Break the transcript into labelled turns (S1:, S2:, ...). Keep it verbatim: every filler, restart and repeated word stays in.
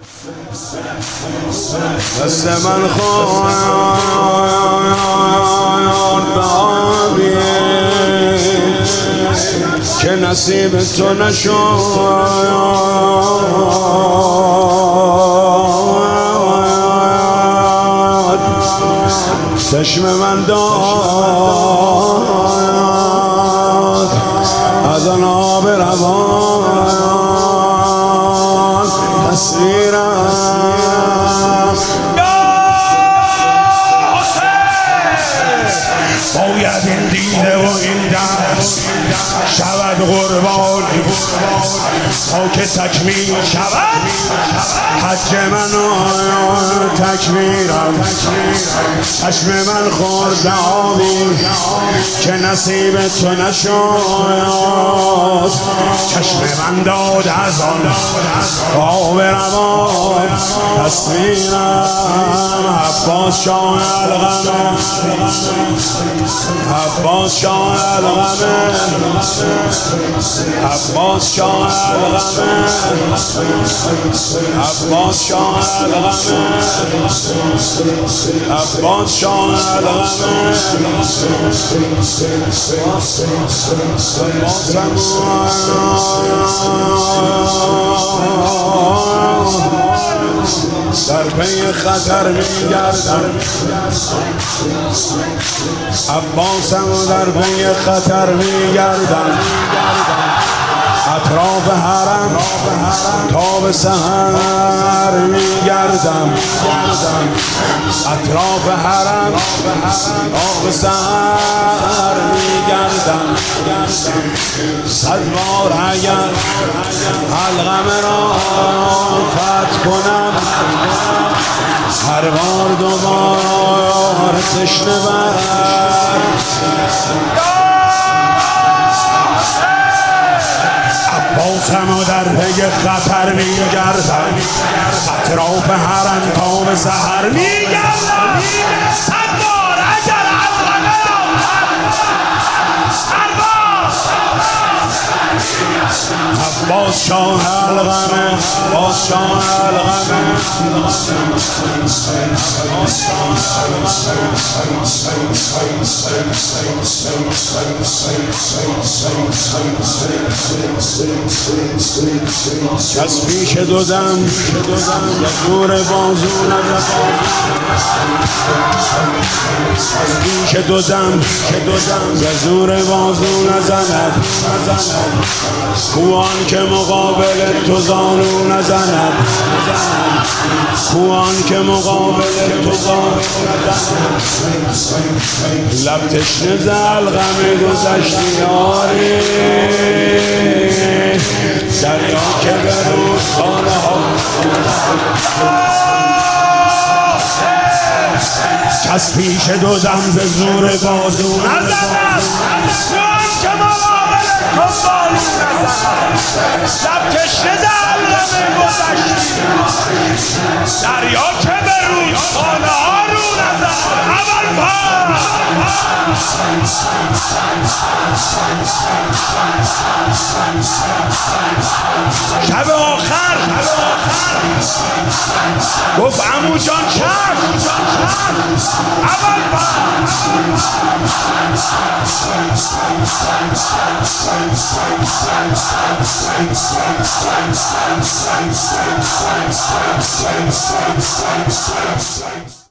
S1: دست من خورد به آبی که نصیب تو نشد، چشم من داد از آن آب روان تصویرم.
S2: باید این دیده و این دست شود قربانی تا که تکمیل شود
S1: حج من تکمیرم. چشم من خورد آبی که نصیب تو نشد،
S2: چشم من داد از آن
S1: آب روان تصویرم. عباس شاه الغمه، عباس شاه الغمه، عباس شاه الغمه، عباس شاه الغمه، عباس شاه الغمه. در پی خطر میگردم، عباسم در پی خطر میگردم، اطراف حرم تا به سحر میگردم، اطراف حرم تا به سحر میگردم. صد بار اگر حلقم را فتح کنم، هر بار دوباره تشنه بر
S2: عباسم در پی خطر میگردم، اطراف حرم تا به سحر میگردم. صد بار اگر حلقم را هر بار
S1: عباس شاه الغمه، عباس شاه الغمه، کس پیش دو دم زور بازو نزد، کس پیش دو دم زور بازو نزند، کوان که مقابل تو زانو نزند، کوان که مقابل تو زانو نزند. لب تشنه زلغم گذشتی یاری، دریا که به رودخانه ها
S2: کس پیش دو دم ز زور بازو نزند، کوان که مقابل تو زانو نزند. لب تشنه زلغم گذشتی، دریا که به رودخانه ها رو نزند. اول پا شب آخر گفت عمو جان چشم، اول پا